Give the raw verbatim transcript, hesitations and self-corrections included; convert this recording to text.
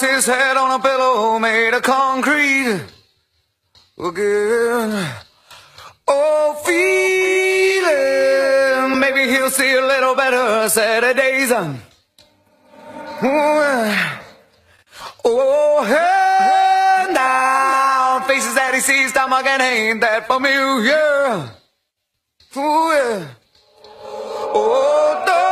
his head on a pillow made of concrete again. Oh, feeling, maybe he'll see a little better Saturdays. Oh, hey, now, faces that he sees, stomach and ain't that familiar. Ooh, yeah. Oh,